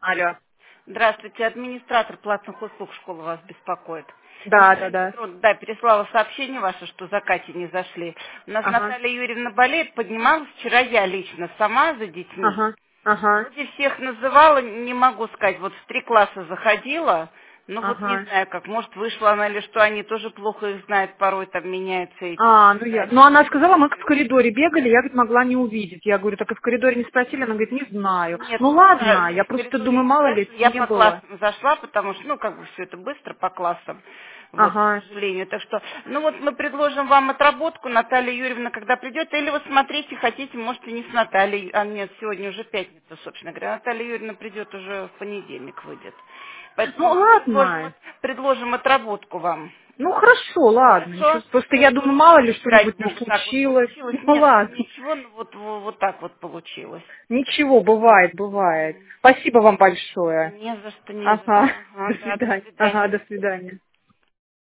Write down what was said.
Алло. Здравствуйте, администратор платных услуг школы вас беспокоит. Да, да, Елена да. Петровна, да, переслала сообщение ваше, что за Катей не зашли. У нас Ага, Наталья Юрьевна болеет, поднималась вчера я лично сама за детьми. ага, ага, Вроде всех называла, не могу сказать, вот в 3 класса заходила, но вот не ага. знаю как, может вышла она или что, они тоже плохо их знают, порой там меняются эти А, ну я. задачи. Ну она сказала, мы в коридоре бегали, я, говорит, могла не увидеть. Я говорю, так и в коридоре не спросили, она говорит, не знаю. Нет, Ну не знаю, ладно, я нет, в просто коридоре думаю, не мало ли, спрашиваю. Я не по было. классам зашла, потому что, ну, как бы все это быстро по классам, вот, к Ага, сожалению. Так что, ну вот мы предложим вам отработку, Наталья Юрьевна, когда придет, или вы смотрите, хотите, можете не с Натальей, а нет, сегодня уже пятница, собственно говоря. Наталья Юрьевна придет уже в понедельник, выйдет. ну Поэтому мы предложим, ладно. предложим отработку вам. Ну хорошо, ладно. Ничего, Хорошо? просто я думаю, Тоже мало ли играть что-нибудь не будем. Так вот случилось. получилось. Ну Нет, ладно. ничего, ну вот так вот получилось. Ничего, бывает, бывает. Спасибо вам большое. Не за что, не за Ага, что. до Ага, да, до свидания. Ага, свидания. до свидания.